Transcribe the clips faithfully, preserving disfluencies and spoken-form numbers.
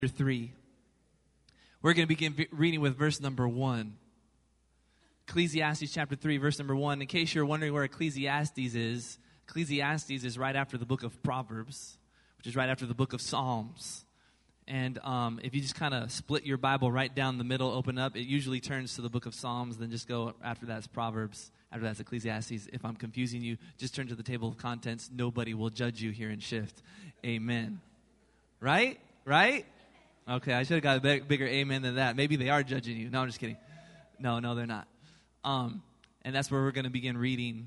three. We're going to begin v- reading with verse number one. Ecclesiastes chapter three, verse number one. In case you're wondering where Ecclesiastes is, Ecclesiastes is right after the book of Proverbs, which is right after the book of Psalms. And um, if you just kind of split your Bible right down the middle, open up, it usually turns to the book of Psalms, then just go after that's Proverbs, after that's Ecclesiastes. If I'm confusing you, just turn to the table of contents. Nobody will judge you here in Shift. Amen. Right? Right? Okay, I should have got a big, bigger amen than that. Maybe they are judging you. No, I'm just kidding. No, no, they're not. Um, and that's where we're going to begin reading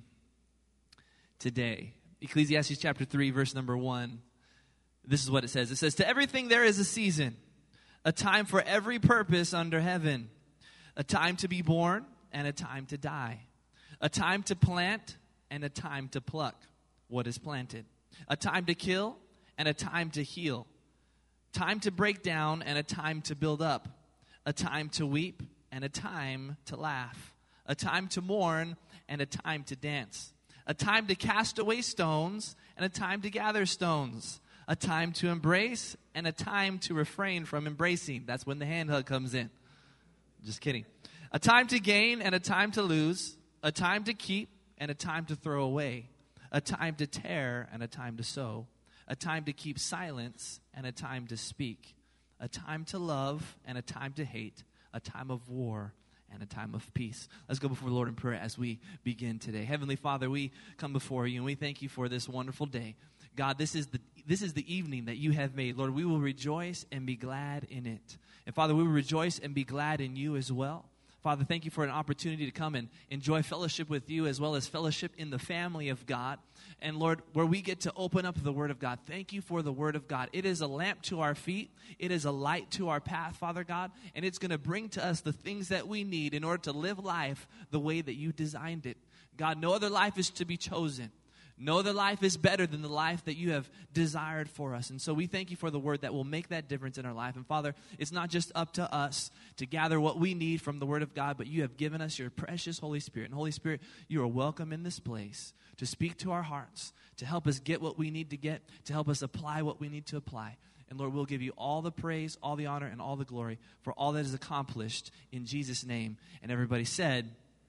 today. Ecclesiastes chapter three, verse number one. This is what it says. It says, "To everything there is a season, a time for every purpose under heaven, a time to be born and a time to die, a time to plant and a time to pluck what is planted, a time to kill and a time to heal, time to break down and a time to build up, a time to weep and a time to laugh, a time to mourn and a time to dance, a time to cast away stones and a time to gather stones, a time to embrace and a time to refrain from embracing." That's when the hand hug comes in. Just kidding. "A time to gain and a time to lose, a time to keep and a time to throw away, a time to tear and a time to sow, a time to keep silence and a time to speak, a time to love and a time to hate, a time of war and a time of peace." Let's go before the Lord in prayer as we begin today. Heavenly Father, we come before you and we thank you for this wonderful day. God, this is the this is the evening that you have made. Lord, we will rejoice and be glad in it. And Father, we will rejoice and be glad in you as well. Father, thank you for an opportunity to come and enjoy fellowship with you as well as fellowship in the family of God. And Lord, where we get to open up the Word of God, thank you for the Word of God. It is a lamp to our feet. It is a light to our path, Father God. And it's going to bring to us the things that we need in order to live life the way that you designed it. God, no other life is to be chosen. No other life is better than the life that you have desired for us. And so we thank you for the word that will make that difference in our life. And Father, it's not just up to us to gather what we need from the Word of God, but you have given us your precious Holy Spirit. And Holy Spirit, you are welcome in this place to speak to our hearts, to help us get what we need to get, to help us apply what we need to apply. And Lord, we'll give you all the praise, all the honor, and all the glory for all that is accomplished in Jesus' name. And everybody said,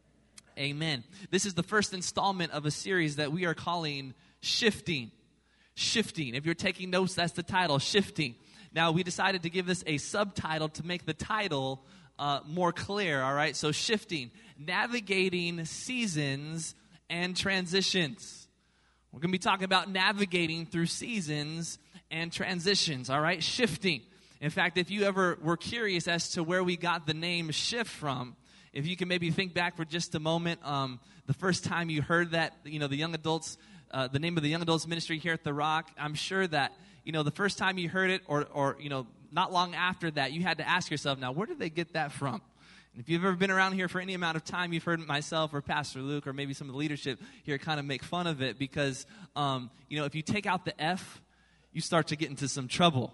amen. This is the first installment of a series that we are calling Shifting. Shifting. If you're taking notes, that's the title, Shifting. Now, we decided to give this a subtitle to make the title uh, more clear, all right? So, Shifting, navigating seasons and transitions. We're going to be talking about navigating through seasons and transitions, all right? Shifting. In fact, if you ever were curious as to where we got the name Shift from, if you can maybe think back for just a moment, um, the first time you heard that, you know, the young adults, uh, the name of the young adults ministry here at The Rock, I'm sure that, you know, the first time you heard it or, or, you know, not long after that, you had to ask yourself, now, where did they get that from? And if you've ever been around here for any amount of time, you've heard myself or Pastor Luke or maybe some of the leadership here kind of make fun of it because, um, you know, if you take out the F, you start to get into some trouble.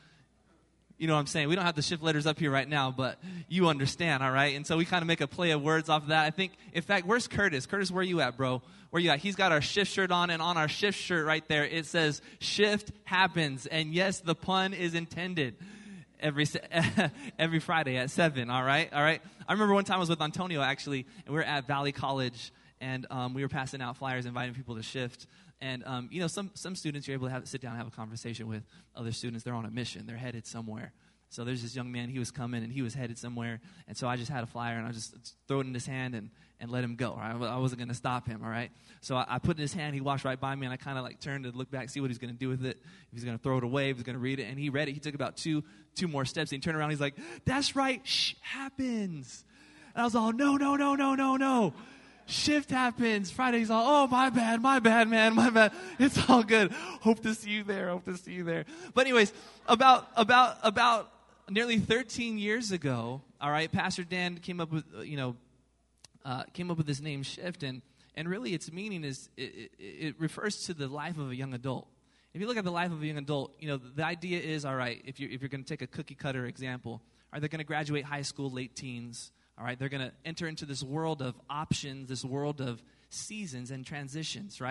You know what I'm saying? We don't have the shift letters up here right now, but you understand, all right? And so we kind of make a play of words off of that. I think, in fact, where's Curtis? Curtis, where you at, bro? Where you at? He's got our shift shirt on, and on our shift shirt right there, it says, "Shift happens." And yes, the pun is intended every every Friday at seven, all right? All right? I remember one time I was with Antonio, actually, and we were at Valley College, and um, we were passing out flyers, inviting people to shift. And, um, you know, some, some students you're able to have, sit down and have a conversation with. Other students, they're on a mission. They're headed somewhere. So there's this young man, he was coming, and he was headed somewhere. And so I just had a flyer, and I just throw it in his hand and, and let him go. Right? I wasn't going to stop him, all right? So I, I put it in his hand. He walked right by me, and I kind of, like, turned to look back, see what he's going to do with it. If he's going to throw it away, if he's going to read it. And he read it. He took about two two more steps. And he turned around, and he's like, "That's right. Shh, happens." And I was all, no, no, no, no, no, no. Shift happens. Friday's all, oh, my bad, my bad, man, my bad. It's all good. Hope to see you there. Hope to see you there. But anyways, about about about nearly thirteen years ago, all right, Pastor Dan came up with, you know, uh, came up with this name Shift, and and really its meaning is it, it, it refers to the life of a young adult. If you look at the life of a young adult, you know, the, the idea is, all right, if you if you're going to take a cookie cutter example, are they going to graduate high school, late teens? All right, they're going to enter into this world of options, this world of seasons and transitions, right?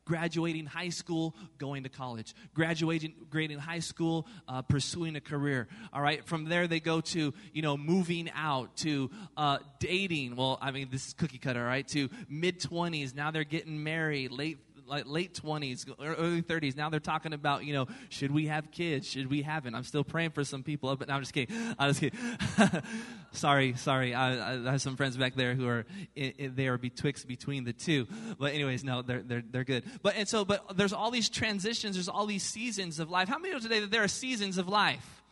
graduating high school, going to college. Graduating, graduating high school, uh, pursuing a career. All right. From there, they go to, you know, moving out, to uh, dating. Well, I mean, this is cookie cutter, right? To mid-twenties. Now they're getting married, late like late twenties, early thirties. Now they're talking about, you know, should we have kids? Should we haven't? I'm still praying for some people. But no, I'm just kidding. I'm just kidding. sorry, sorry. I, I have some friends back there who are in, in, they are betwixt between the two. But anyways, no, they're they're they're good. But and so, but there's all these transitions. There's all these seasons of life. How many know today that there are seasons of life?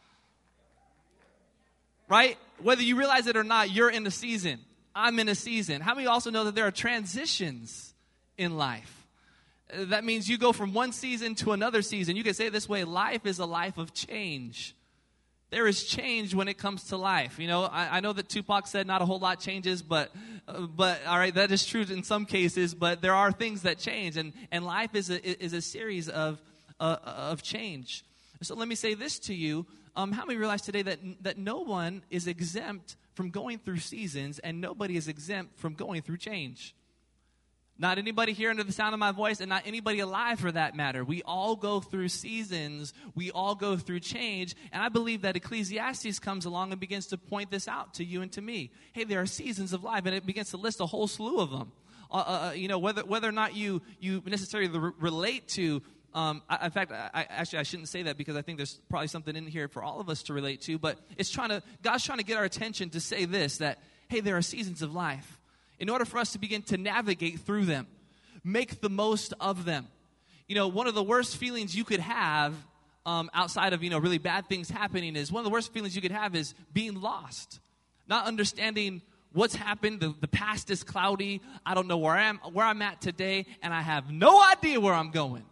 Right? Whether you realize it or not, you're in a season. I'm in a season. How many also know that there are transitions in life? That means you go from one season to another season. You can say it this way: life is a life of change. There is change when it comes to life. You know, I, I know that Tupac said not a whole lot changes, but, uh, but all right, that is true in some cases. But there are things that change, and, and life is a is a series of uh, of change. So let me say this to you: um, how many realize today that that no one is exempt from going through seasons, and nobody is exempt from going through change? Not anybody here under the sound of my voice, and not anybody alive for that matter. We all go through seasons. We all go through change. And I believe that Ecclesiastes comes along and begins to point this out to you and to me. Hey, there are seasons of life, and it begins to list a whole slew of them. Uh, uh, you know, whether whether or not you, you necessarily re- relate to, um, I, in fact, I, I, actually I shouldn't say that, because I think there's probably something in here for all of us to relate to. But it's trying to, God's trying to get our attention to say this, that, hey, there are seasons of life. In order for us to begin to navigate through them, make the most of them. You know, one of the worst feelings you could have um, outside of, you know, really bad things happening is, one of the worst feelings you could have is being lost. Not understanding what's happened. The, the past is cloudy. I don't know where I am, where I'm at today, and I have no idea where I'm going.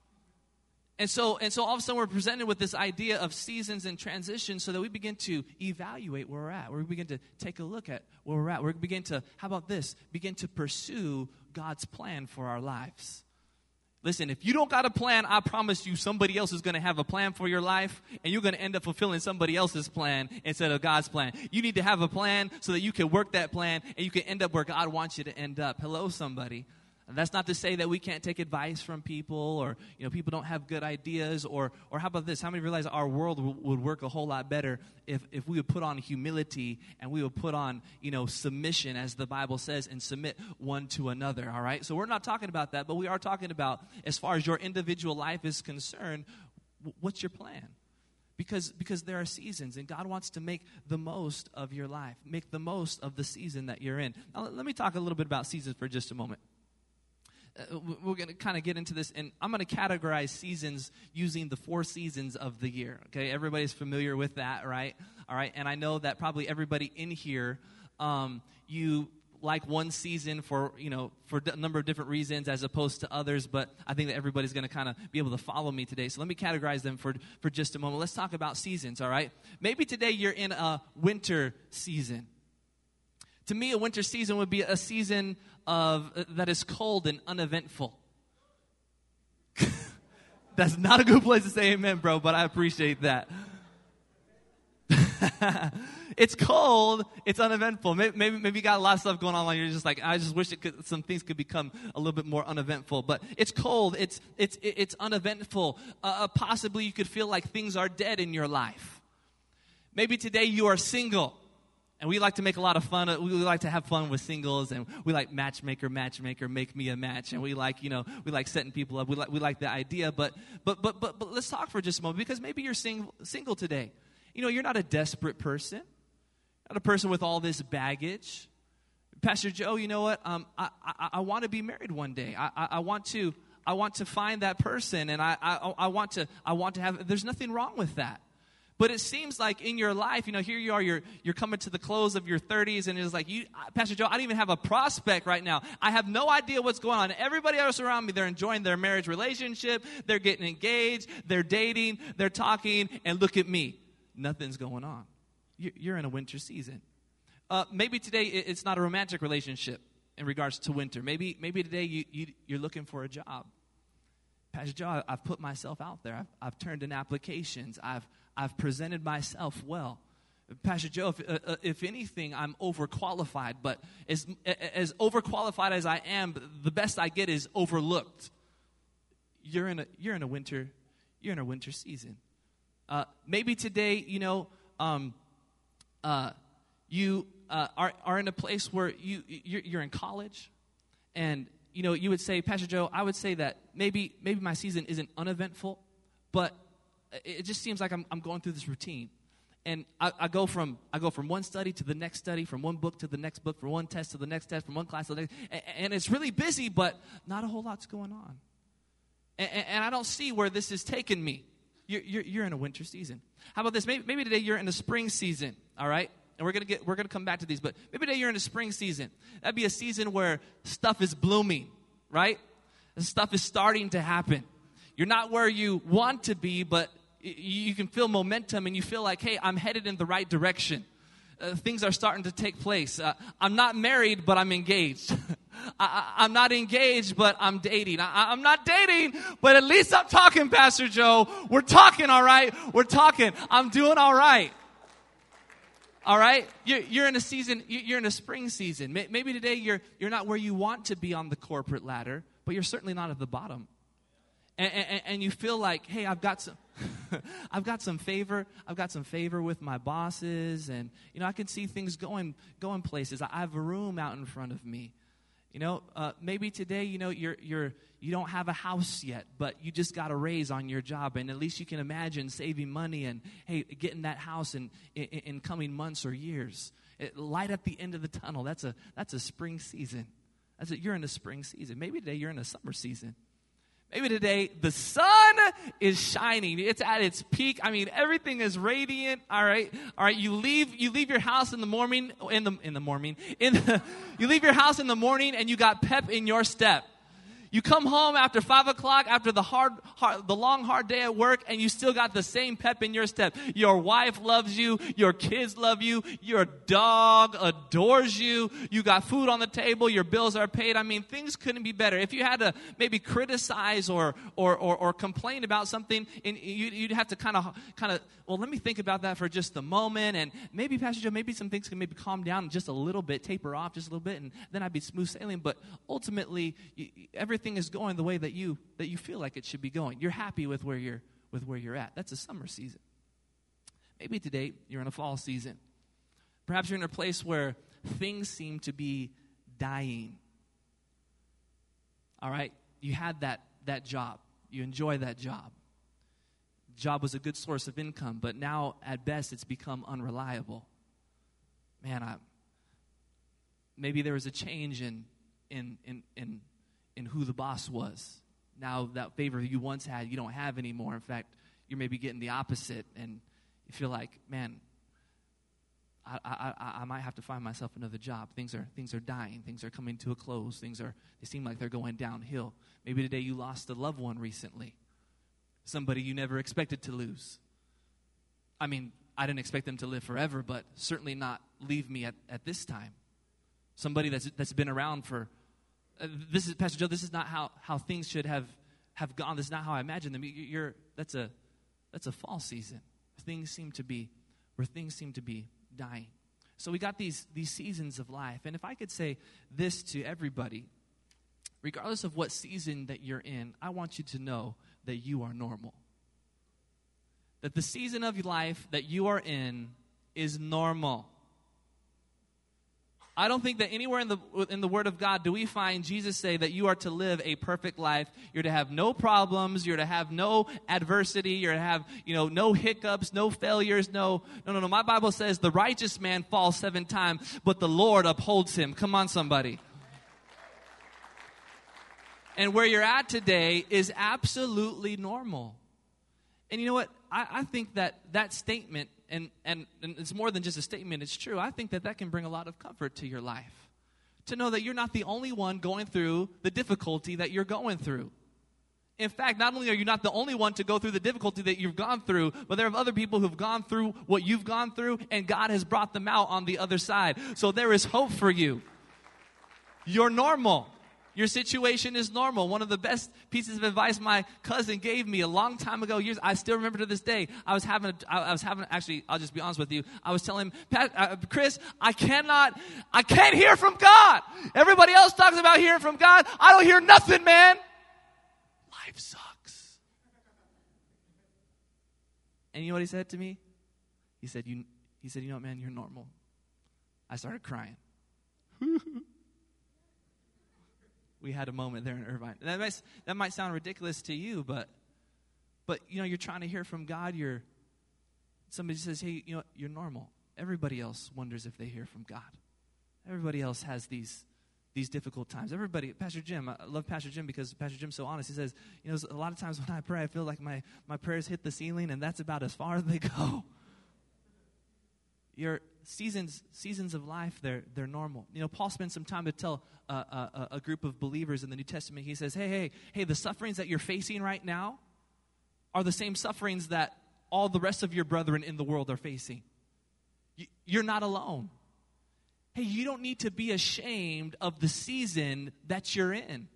And so, and so all of a sudden we're presented with this idea of seasons and transitions, so that we begin to evaluate where we're at. We begin to take a look at where we're at. We begin to, how about this? Begin to pursue God's plan for our lives. Listen, if you don't got a plan, I promise you somebody else is going to have a plan for your life, and you're going to end up fulfilling somebody else's plan instead of God's plan. You need to have a plan so that you can work that plan, and you can end up where God wants you to end up. Hello, somebody. That's not to say that we can't take advice from people, or, you know, people don't have good ideas, or or how about this? How many realize our world w- would work a whole lot better if, if we would put on humility, and we would put on, you know, submission, as the Bible says, and submit one to another, all right? So we're not talking about that, but we are talking about, as far as your individual life is concerned, w- what's your plan? Because, because there are seasons, and God wants to make the most of your life. Make the most of the season that you're in. Now, let, let me talk a little bit about seasons for just a moment. Uh, we're going to kind of get into this, and I'm going to categorize seasons using the four seasons of the year, okay? Everybody's familiar with that, right? All right, and I know that probably everybody in here, um, you like one season for, you know, for a number of different reasons as opposed to others, but I think that everybody's going to kind of be able to follow me today. So let me categorize them for, for just a moment. Let's talk about seasons, all right? Maybe today you're in a winter season. To me, a winter season would be a season of uh, that is cold and uneventful. That's not a good place to say amen, bro, but I appreciate that. It's cold, it's uneventful. Maybe, maybe maybe you got a lot of stuff going on while you're just like, I just wish it could, some things could become a little bit more uneventful. But it's cold, it's it's it's uneventful. Uh, possibly you could feel like things are dead in your life. Maybe today you are single. And we like to make a lot of fun. We like to have fun with singles, and we like matchmaker, matchmaker, make me a match. And we like, you know, we like setting people up. We like, we like the idea. But, but, but, but, but let's talk for just a moment, because maybe you're sing, single today. You know, you're not a desperate person, not a person with all this baggage. Pastor Joe, you know what? Um, I, I, I want to be married one day. I, I, I want to, I want to find that person, and I, I, I want to, I want to have. There's nothing wrong with that. But it seems like in your life, you know, here you are, you're you're coming to the close of your thirties, and it's like, you, Pastor Joe, I don't even have a prospect right now. I have no idea what's going on. Everybody else around me, they're enjoying their marriage relationship, they're getting engaged, they're dating, they're talking, and look at me. Nothing's going on. You're in a winter season. Uh, maybe today it's not a romantic relationship in regards to winter. Maybe maybe today you, you, you're looking for a job. Pastor Joe, I've put myself out there. I've, I've turned in applications. I've I've presented myself well. Pastor Joe, if, uh, if anything, I'm overqualified. But as, as overqualified as I am, the best I get is overlooked. you're in a you're in a winter you're in a winter season. Uh, maybe today, you know, um, uh, you uh, are are in a place where you you're, you're in college, and you know you would say, Pastor Joe, I would say that maybe maybe my season isn't uneventful, but it just seems like I'm I'm going through this routine. And I, I go from I go from one study to the next study, from one book to the next book, from one test to the next test, from one class to the next. And, and it's really busy, but not a whole lot's going on. And, and I don't see where this is taking me. You're, you're, you're in a winter season. How about this? Maybe, maybe today you're in a spring season. All right, and we're gonna get we're gonna come back to these. But maybe today you're in a spring season. That'd be a season where stuff is blooming, right? And stuff is starting to happen. You're not where you want to be, but you can feel momentum and you feel like, hey, I'm headed in the right direction. Uh, things are starting to take place. Uh, I'm not married, but I'm engaged. I, I, I'm not engaged, but I'm dating. I, I'm not dating, but at least I'm talking, Pastor Joe. We're talking, all right? We're talking. I'm doing all right. All right? You're, you're in a season, you're in a spring season. Maybe today you're, you're not where you want to be on the corporate ladder, but you're certainly not at the bottom. And, and, and you feel like, hey, I've got some, I've got some favor. I've got some favor with my bosses, and you know I can see things going going places. I have a room out in front of me. You know, uh, maybe today, you know, you're you're you don't have a house yet, but you just got a raise on your job, and at least you can imagine saving money and hey, getting that house in in, in coming months or years. It, light at the end of the tunnel. That's a that's a spring season. That's a, you're in a spring season. Maybe today you're in a summer season. Maybe today the sun is shining. It's at its peak. I mean, everything is radiant. All right, all right. You leave you leave your house in the morning. In the in the morning. In the, you leave your house in the morning, and you got pep in your step. You come home after five o'clock, after the hard, hard, the long, hard day at work, and you still got the same pep in your step. Your wife loves you. Your kids love you. Your dog adores you. You got food on the table. Your bills are paid. I mean, things couldn't be better. If you had to maybe criticize or or or, or complain about something, and you, you'd have to kind of kind of well, let me think about that for just a moment, and maybe Pastor Joe, maybe some things can maybe calm down just a little bit, taper off just a little bit, and then I'd be smooth sailing. But ultimately, you, everything. Everything is going the way that you that you feel like it should be going. You're happy with where you're with where you're at. That's a summer season. Maybe today you're in a fall season. Perhaps you're in a place where things seem to be dying. All right, you had that that job. You enjoy that job. Job was a good source of income, but now at best it's become unreliable. Man, I maybe there was a change in in in in in who the boss was. Now that favor you once had, you don't have anymore. In fact, you're maybe getting the opposite, and you feel like, man, I, I, I, I might have to find myself another job. Things are things are dying. Things are coming to a close. Things are they seem like they're going downhill. Maybe today you lost a loved one recently, somebody you never expected to lose. I mean, I didn't expect them to live forever, but certainly not leave me at, at this time. Somebody that's that's been around for. Uh, this is Pastor Joe. This is not how, how things should have, have gone. This is not how I imagined them. You're that's a that's a fall season. Things seem to be where things seem to be dying. So we got these these seasons of life. And if I could say this to everybody, regardless of what season that you're in, I want you to know that you are normal. That the season of your life that you are in is normal. I don't think that anywhere in the in the Word of God do we find Jesus say that you are to live a perfect life. You're to have no problems. You're to have no adversity. You're to have, you know, no hiccups, no failures. No, no, no, no. My Bible says the righteous man falls seven times, but the Lord upholds him. Come on, somebody. And where you're at today is absolutely normal. And you know what? I, I think that that statement, and, and, and it's more than just a statement, it's true. I think that that can bring a lot of comfort to your life. To know that you're not the only one going through the difficulty that you're going through. In fact, not only are you not the only one to go through the difficulty that you've gone through, but there are other people who've gone through what you've gone through, and God has brought them out on the other side. So there is hope for you. You're normal. Your situation is normal. One of the best pieces of advice my cousin gave me a long time ago, years, I still remember to this day. I was having, a, I was having, actually, I'll just be honest with you. I was telling him, Pat, uh, Chris, I cannot, I can't hear from God. Everybody else talks about hearing from God. I don't hear nothing, man. Life sucks. And you know what he said to me? He said, "You." He said, "You know what, man? You're normal." I started crying. We had a moment there in Irvine. That might, that might sound ridiculous to you, but, but you know, you're trying to hear from God. You're somebody says, "Hey, you know, you're normal." Everybody else wonders if they hear from God. Everybody else has these these difficult times. Everybody, Pastor Jim, I love Pastor Jim because Pastor Jim's so honest. He says, you know, a lot of times when I pray, I feel like my, my prayers hit the ceiling, and that's about as far as they go. Your seasons seasons of life, they're they're normal. You know, Paul spends some time to tell a, a, a group of believers in the New Testament. He says, hey, hey, hey, the sufferings that you're facing right now are the same sufferings that all the rest of your brethren in the world are facing. You're not alone. Hey, you don't need to be ashamed of the season that you're in.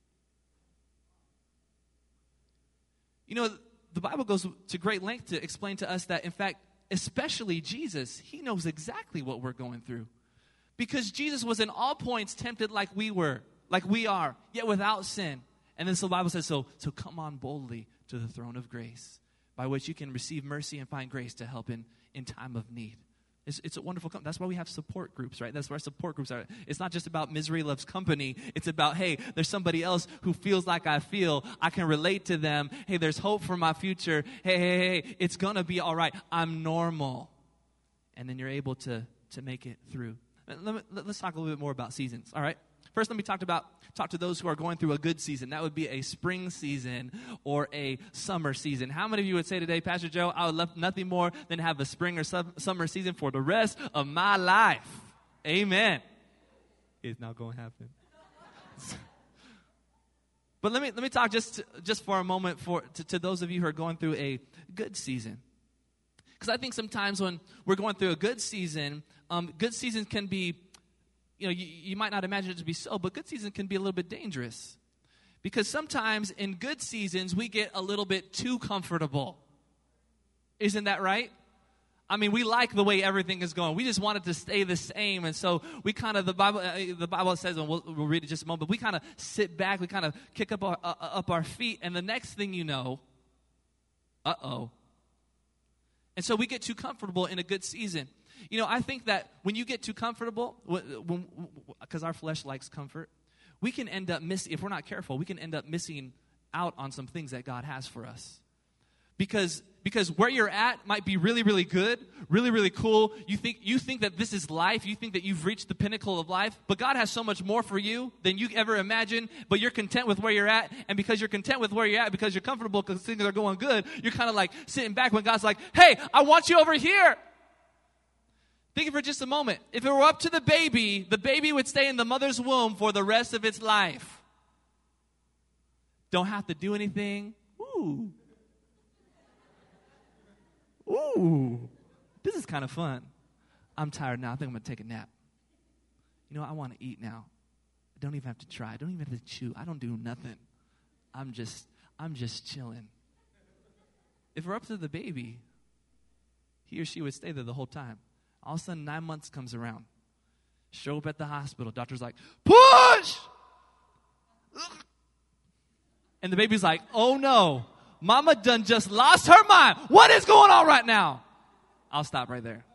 You know, the Bible goes to great length to explain to us that, in fact, especially Jesus, he knows exactly what we're going through. Because Jesus was in all points tempted like we were, like we are, yet without sin. And then so the Bible says, so, so come on boldly to the throne of grace, by which you can receive mercy and find grace to help in, in time of need. It's, it's a wonderful company. That's why we have support groups, right? That's where support groups are. It's not just about misery loves company. It's about, hey, there's somebody else who feels like I feel. I can relate to them. Hey, there's hope for my future. Hey, hey, hey, it's going to be all right. I'm normal. And then you're able to, to make it through. Let me, let's talk a little bit more about seasons, all right? First, let me talk about talk to those who are going through a good season. That would be a spring season or a summer season. How many of you would say today, Pastor Joe, I would love nothing more than have a spring or su- summer season for the rest of my life? Amen. It's not going to happen. But let me let me talk just just for a moment for to, to those of you who are going through a good season. Because I think sometimes when we're going through a good season, um, good seasons can be, you know, you, you might not imagine it to be so, but good season can be a little bit dangerous. Because sometimes in good seasons, we get a little bit too comfortable. Isn't that right? I mean, we like the way everything is going. We just want it to stay the same. And so we kind of, the Bible uh, the Bible says, and we'll, we'll read it just a moment, but we kind of sit back, we kind of kick up our, uh, up our feet, and the next thing you know, uh-oh. And so we get too comfortable in a good season. You know, I think that when you get too comfortable, because our flesh likes comfort, we can end up missing, if we're not careful, we can end up missing out on some things that God has for us. Because because where you're at might be really, really good, really, really cool. You think you think that this is life. You think that you've reached the pinnacle of life. But God has so much more for you than you ever imagined. But you're content with where you're at. And because you're content with where you're at, because you're comfortable, because things are going good, you're kind of like sitting back when God's like, hey, I want you over here. Think for just a moment. If it were up to the baby, the baby would stay in the mother's womb for the rest of its life. Don't have to do anything. Ooh. Ooh. This is kind of fun. I'm tired now. I think I'm going to take a nap. You know, I want to eat now. I don't even have to try. I don't even have to chew. I don't do nothing. I'm just, I'm just chilling. If we're up to the baby, he or she would stay there the whole time. All of a sudden, nine months comes around. Show up at the hospital. Doctor's like, push! And the baby's like, oh no, mama done just lost her mind. What is going on right now? I'll stop right there.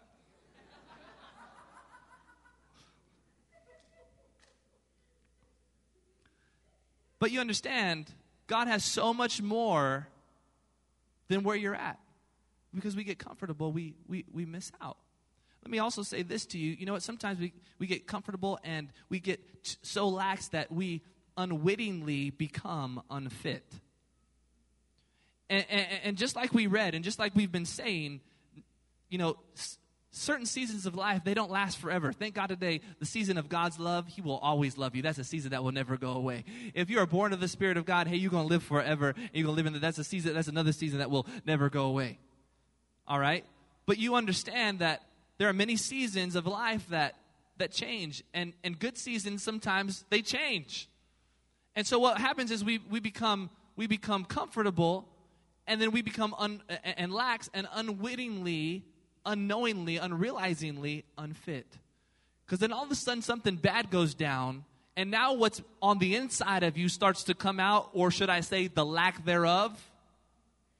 But you understand, God has so much more than where you're at. Because we get comfortable, we we we miss out. Let me also say this to you. You know what? Sometimes we, we get comfortable and we get t- so lax that we unwittingly become unfit. And, and, and just like we read and just like we've been saying, you know, s- certain seasons of life, they don't last forever. Thank God today, the season of God's love, he will always love you. That's a season that will never go away. If you are born of the Spirit of God, hey, you're going to live forever. And you're going to live in the, that's a season, that's another season that will never go away. All right? But you understand that there are many seasons of life that that change, and, and good seasons sometimes they change. And so what happens is we we become we become comfortable, and then we become un, and lax and unwittingly, unknowingly, unrealizingly unfit. Because then all of a sudden something bad goes down, and now what's on the inside of you starts to come out, or should I say the lack thereof.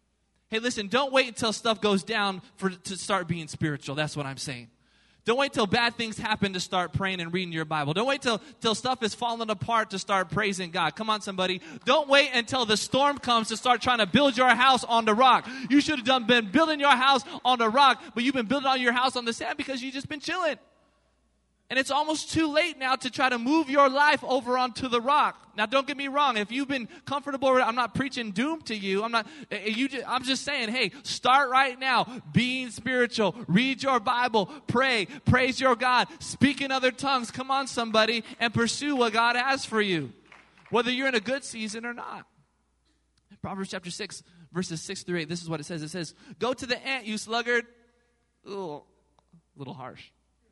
Hey, listen, don't wait until stuff goes down for to start being spiritual. That's what I'm saying. Don't wait till bad things happen to start praying and reading your Bible. Don't wait till, till stuff is falling apart to start praising God. Come on, somebody. Don't wait until the storm comes to start trying to build your house on the rock. You should have done been building your house on the rock, but you've been building on your house on the sand because you've just been chilling. And it's almost too late now to try to move your life over onto the rock. Now, don't get me wrong. If you've been comfortable, I'm not preaching doom to you. I'm not. You. Just, I'm just saying, hey, start right now being spiritual. Read your Bible. Pray. Praise your God. Speak in other tongues. Come on, somebody, and pursue what God has for you, whether you're in a good season or not. Proverbs chapter six, verses six through eight. This is what it says. It says, "Go to the ant, you sluggard." Ooh, a little harsh.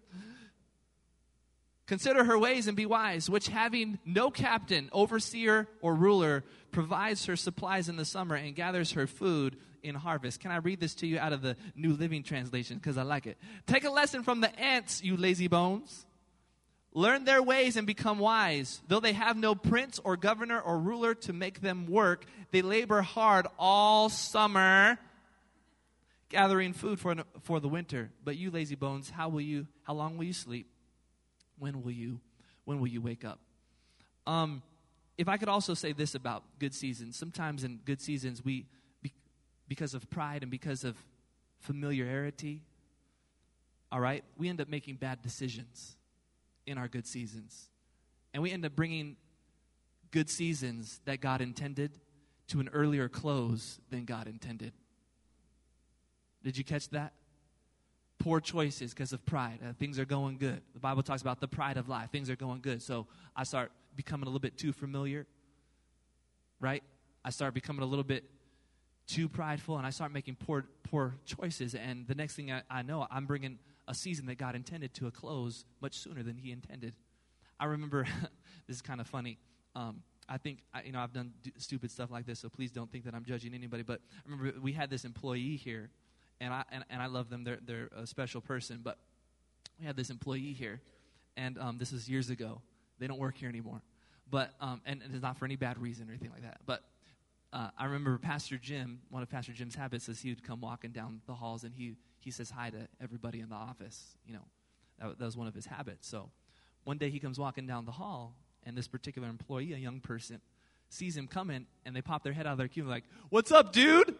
"Consider her ways and be wise, which having no captain, overseer, or ruler, provides her supplies in the summer and gathers her food in harvest." Can I read this to you out of the New Living Translation? Because I like it. "Take a lesson from the ants, you lazy bones. Learn their ways and become wise. Though they have no prince or governor or ruler to make them work, they labor hard all summer, gathering food for, for the winter. But you lazy bones, how will you? How long will you sleep? When will you, when will you wake up?" Um, if I could also say this about good seasons. Sometimes in good seasons, we, be, because of pride and because of familiarity, all right, we end up making bad decisions in our good seasons. And we end up bringing good seasons that God intended to an earlier close than God intended. Did you catch that? Poor choices because of pride. Uh, things are going good. The Bible talks about the pride of life. Things are going good. So I start becoming a little bit too familiar, right? I start becoming a little bit too prideful, and I start making poor poor choices. And the next thing I, I know, I'm bringing a season that God intended to a close much sooner than He intended. I remember, this is kind of funny. Um, I think, I, you know, I've done d- stupid stuff like this, so please don't think that I'm judging anybody. But I remember we had this employee here. And I and, and I love them. They're they're a special person. But we had this employee here, and um, this was years ago. They don't work here anymore. But um, and, and it's not for any bad reason or anything like that. But uh, I remember Pastor Jim. One of Pastor Jim's habits is he would come walking down the halls, and he he says hi to everybody in the office. You know, that, that was one of his habits. So one day he comes walking down the hall, and this particular employee, a young person, sees him coming, and they pop their head out of their cube like, "What's up, dude?"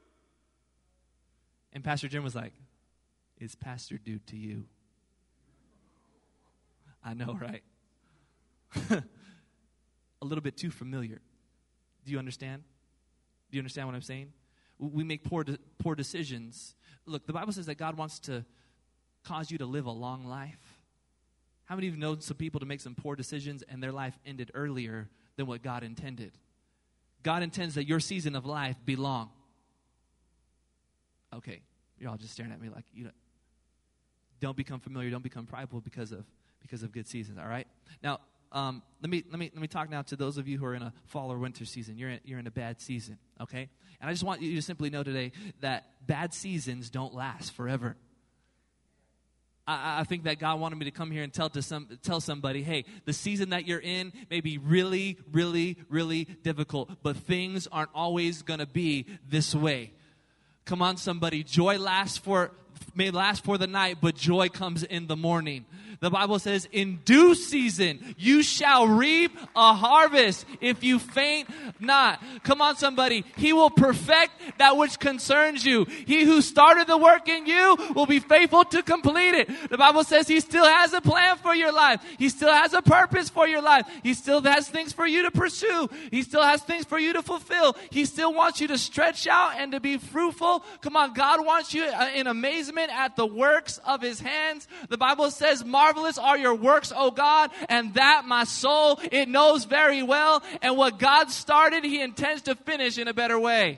And Pastor Jim was like, "Is Pastor Dude to you?" I know, right? A little bit too familiar. Do you understand? Do you understand what I'm saying? We make poor de- poor decisions. Look, the Bible says that God wants to cause you to live a long life. How many of you know some people to make some poor decisions and their life ended earlier than what God intended? God intends that your season of life be long. Okay, you're all just staring at me like, you know, don't become familiar, don't become prideful because of because of good seasons. All right. Now, um, let me let me let me talk now to those of you who are in a fall or winter season. You're in, you're in a bad season. Okay, and I just want you to simply know today that bad seasons don't last forever. I, I think that God wanted me to come here and tell to some tell somebody, hey, the season that you're in may be really, really, really difficult, but things aren't always going to be this way. Come on, somebody. Joy lasts for may last for the night, but joy comes in the morning. The Bible says, in due season, you shall reap a harvest if you faint not. Come on, somebody. He will perfect that which concerns you. He who started the work in you will be faithful to complete it. The Bible says He still has a plan for your life. He still has a purpose for your life. He still has things for you to pursue. He still has things for you to fulfill. He still wants you to stretch out and to be fruitful. Come on, God wants you in amazement at the works of His hands. The Bible says, marvelous are your works, O God, and that my soul, it knows very well. And what God started, He intends to finish in a better way.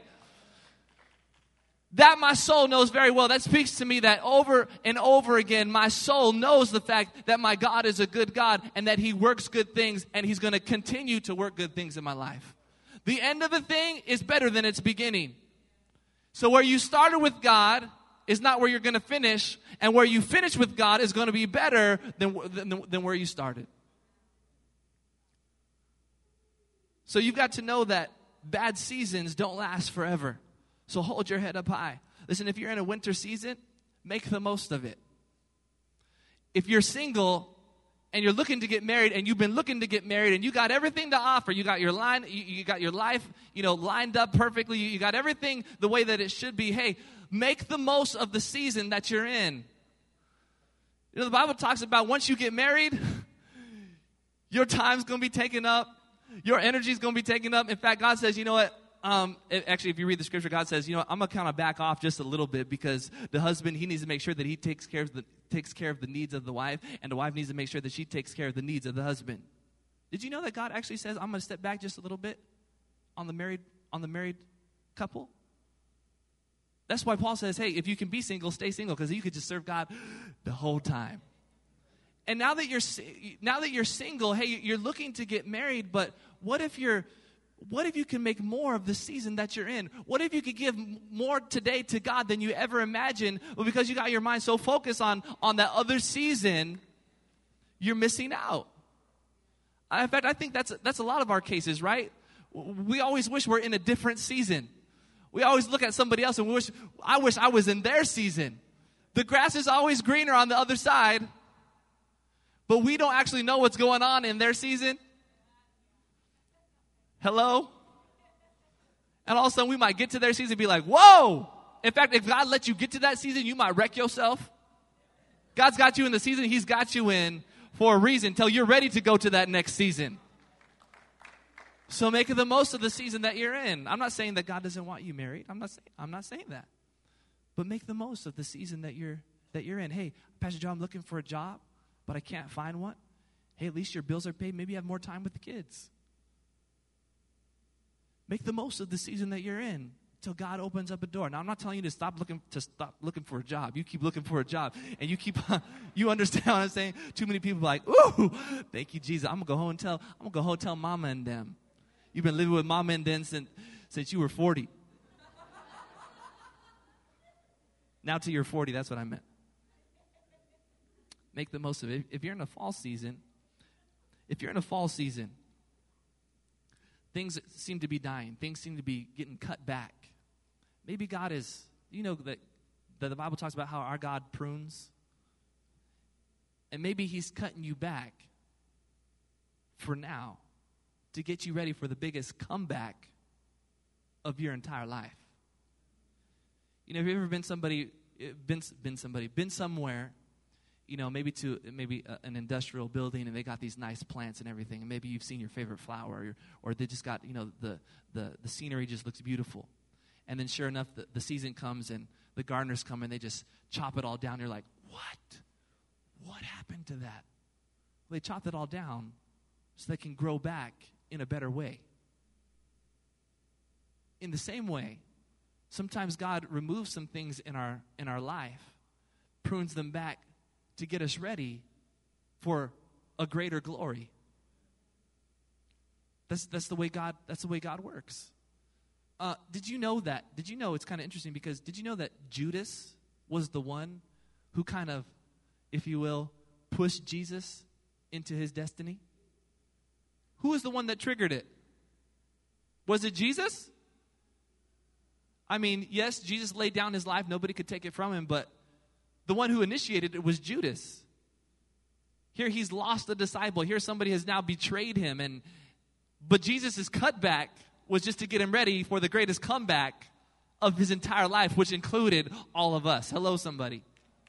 That my soul knows very well. That speaks to me that over and over again, my soul knows the fact that my God is a good God and that He works good things, and He's going to continue to work good things in my life. The end of a thing is better than its beginning. So where you started with God is not where you're going to finish, and where you finish with God is going to be better than, than, than where you started. So you've got to know that bad seasons don't last forever. So hold your head up high. Listen, if you're in a winter season, make the most of it. If you're single and you're looking to get married, and you've been looking to get married, and you got everything to offer, you got your line, you, you got your life, you know, lined up perfectly, you, you got everything the way that it should be. Hey, make the most of the season that you're in. You know, the Bible talks about once you get married, your time's going to be taken up, your energy's going to be taken up. In fact, God says, you know what? Um, it, actually, if you read the scripture, God says, you know, I'm going to kind of back off just a little bit, because the husband, he needs to make sure that he takes care of the takes care of the needs of the wife, and the wife needs to make sure that she takes care of the needs of the husband. Did you know that God actually says, I'm going to step back just a little bit on the married on the married couple? That's why Paul says, hey, if you can be single, stay single, because you could just serve God the whole time. And now that you're now that you're single, hey, you're looking to get married, but what if you're What if you can make more of the season that you're in? What if you could give more today to God than you ever imagined? Well, because you got your mind so focused on, on that other season, you're missing out. In fact, I think that's, that's a lot of our cases, right? We always wish we're in a different season. We always look at somebody else and we wish, I wish I was in their season. The grass is always greener on the other side, but we don't actually know what's going on in their season. Hello? And all of a sudden we might get to their season and be like, whoa! In fact, if God lets you get to that season, you might wreck yourself. God's got you in the season He's got you in for a reason, till you're ready to go to that next season. So make the most of the season that you're in. I'm not saying that God doesn't want you married. I'm not saying, I'm not saying that. But make the most of the season that you're that you're in. Hey, Pastor Joe, I'm looking for a job, but I can't find one. Hey, at least your bills are paid. Maybe you have more time with the kids. Make the most of the season that you're in till God opens up a door. Now, I'm not telling you to stop looking to stop looking for a job. You keep looking for a job, and you keep you understand what I'm saying. Too many people are like, ooh, thank you, Jesus. I'm gonna go home and tell I'm gonna go home and tell Mama and them. You've been living with Mama and them since since you were forty. Now till you're forty, that's what I meant. Make the most of it. If you're in a fall season, if you're in a fall season. Things seem to be dying. Things seem to be getting cut back. Maybe God is, you know that, that the Bible talks about how our God prunes. And maybe He's cutting you back for now to get you ready for the biggest comeback of your entire life. You know, have you ever been somebody, been, been somebody, been somewhere, you know, maybe to maybe a, an industrial building, and they got these nice plants and everything, and maybe you've seen your favorite flower, or, or they just got, you know, the, the, the scenery just looks beautiful. And then sure enough, the, the season comes, and the gardeners come, and they just chop it all down. You're like, what? What happened to that? Well, they chopped it all down so they can grow back in a better way. In the same way, sometimes God removes some things in our in our life, prunes them back, to get us ready for a greater glory. That's that's the way God that's the way God works. Uh, did you know that? Did you know, it's kind of interesting, because did you know that Judas was the one who kind of, if you will, pushed Jesus into his destiny? Who was the one that triggered it? Was it Jesus? I mean, yes, Jesus laid down his life. Nobody could take it from him, but the one who initiated it was Judas. Here he's lost a disciple. Here somebody has now betrayed him. And but Jesus' cutback was just to get him ready for the greatest comeback of his entire life, which included all of us. Hello, somebody.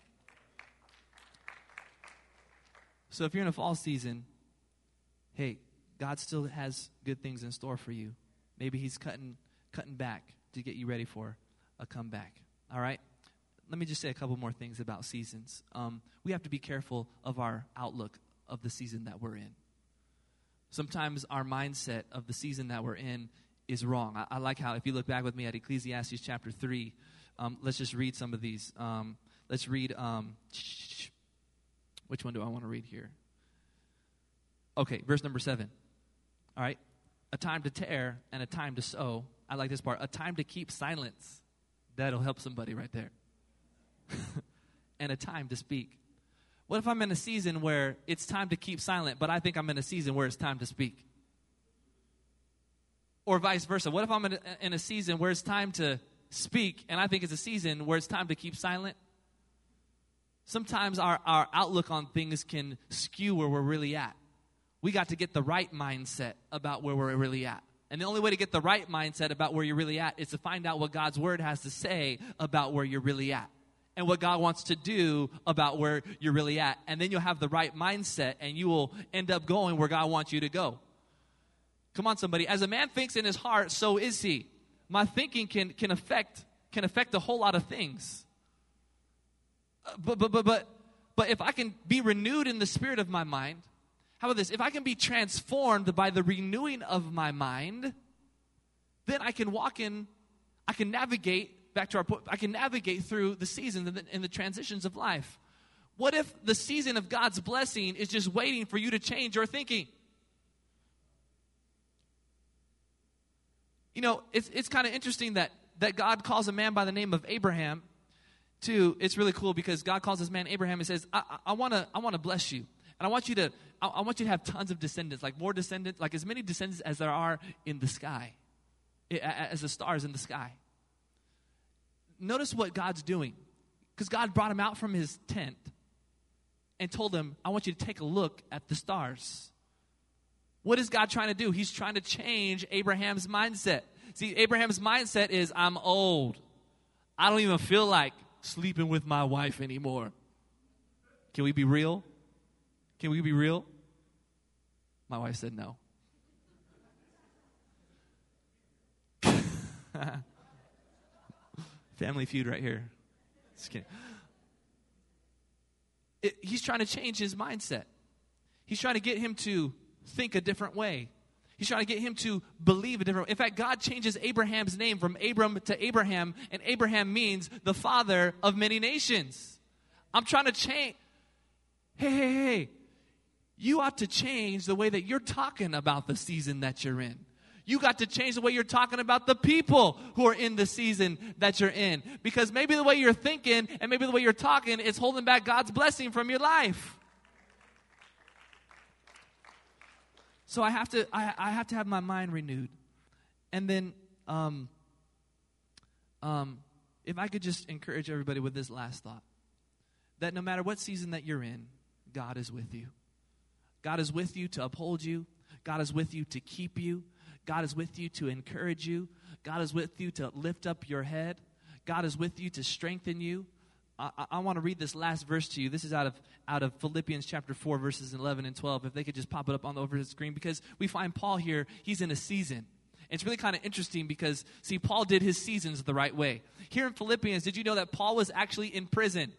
So if you're in a fall season, hey, God still has good things in store for you. Maybe He's cutting cutting back to get you ready for a comeback. All right? Let me just say a couple more things about seasons. Um, we have to be careful of our outlook of the season that we're in. Sometimes our mindset of the season that we're in is wrong. I, I like how, if you look back with me at Ecclesiastes chapter three, um, let's just read some of these. Um, let's read, um, which one do I want to read here? Okay, verse number seven. All right. A time to tear and a time to sow. I like this part. A time to keep silence. That'll help somebody right there. And a time to speak. What if I'm in a season where it's time to keep silent, but I think I'm in a season where it's time to speak? Or vice versa. What if I'm in a, in a season where it's time to speak, and I think it's a season where it's time to keep silent. Sometimes our, our outlook on things can skew where we're really at. We got to get the right mindset about where we're really at. And the only way to get the right mindset about where you're really at is to find out what God's word has to say about where you're really at. And what God wants to do about where you're really at. And then you'll have the right mindset, and you will end up going where God wants you to go. Come on, somebody. As a man thinks in his heart, so is he. My thinking can, can affect can affect a whole lot of things. Uh, but, but, but, but, but if I can be renewed in the spirit of my mind, how about this? If I can be transformed by the renewing of my mind, then I can walk in, I can navigate, back to our point, I can navigate through the seasons and the, and the transitions of life. What if the season of God's blessing is just waiting for you to change your thinking? You know, it's it's kind of interesting that, that God calls a man by the name of Abraham to, it's really cool because God calls this man Abraham and says, I, I, I want to I wanna bless you. And I want you to I, I want you to have tons of descendants, like more descendants, like as many descendants as there are in the sky, as the stars in the sky. Notice what God's doing. Because God brought him out from his tent and told him, I want you to take a look at the stars. What is God trying to do? He's trying to change Abraham's mindset. See, Abraham's mindset is, I'm old. I don't even feel like sleeping with my wife anymore. Can we be real? Can we be real? My wife said no. Family Feud right here. Just kidding. It, he's trying to change his mindset. He's trying to get him to think a different way. He's trying to get him to believe a different way. In fact, God changes Abraham's name from Abram to Abraham, and Abraham means the father of many nations. I'm trying to change. Hey, hey, hey. You ought to change the way that you're talking about the season that you're in. You got to change the way you're talking about the people who are in the season that you're in. Because maybe the way you're thinking and maybe the way you're talking is holding back God's blessing from your life. So I have to I, I have to have my mind renewed. And then um, um, if I could just encourage everybody with this last thought. That no matter what season that you're in, God is with you. God is with you to uphold you. God is with you to keep you. God is with you to encourage you. God is with you to lift up your head. God is with you to strengthen you. I, I, I want to read this last verse to you. This is out of out of Philippians chapter four, verses eleven and twelve. If they could just pop it up on the over the screen. Because we find Paul here, he's in a season. It's really kind of interesting because, see, Paul did his seasons the right way. Here in Philippians, did you know that Paul was actually in prison?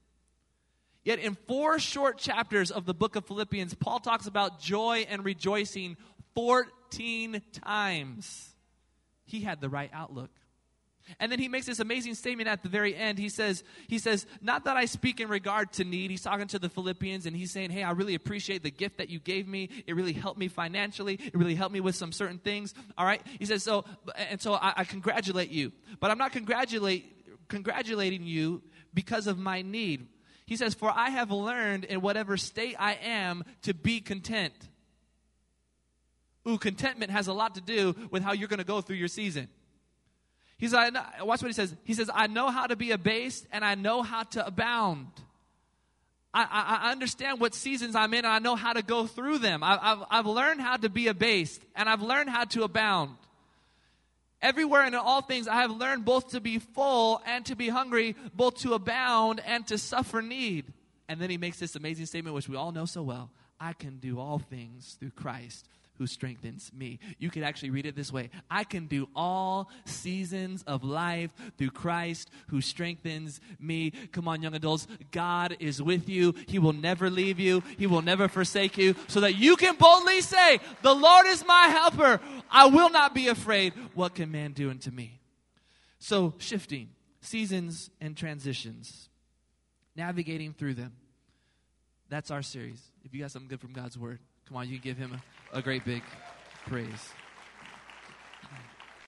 Yet in four short chapters of the book of Philippians, Paul talks about joy and rejoicing fourteen times. He had the right outlook. And then he makes this amazing statement at the very end. He says, he says, not that I speak in regard to need. He's talking to the Philippians and he's saying, hey, I really appreciate the gift that you gave me. It really helped me financially. It really helped me with some certain things. All right. He says, so, and so I, I congratulate you. But I'm not congratulate, congratulating you because of my need. He says, for I have learned in whatever state I am to be content. Ooh, contentment has a lot to do with how you're going to go through your season. He's like, watch what he says. He says, I know how to be abased and I know how to abound. I, I, I understand what seasons I'm in and I know how to go through them. I, I've, I've learned how to be abased and I've learned how to abound. Everywhere and in all things, I have learned both to be full and to be hungry, both to abound and to suffer need. And then he makes this amazing statement, which we all know so well. I can do all things through Christ who strengthens me. You could actually read it this way. I can do all seasons of life through Christ who strengthens me. Come on, young adults. God is with you. He will never leave you. He will never forsake you. So that you can boldly say, the Lord is my helper. I will not be afraid. What can man do unto me? So shifting, seasons and transitions, navigating through them. That's our series. If you got something good from God's word, come on, you can give him a, a great big praise.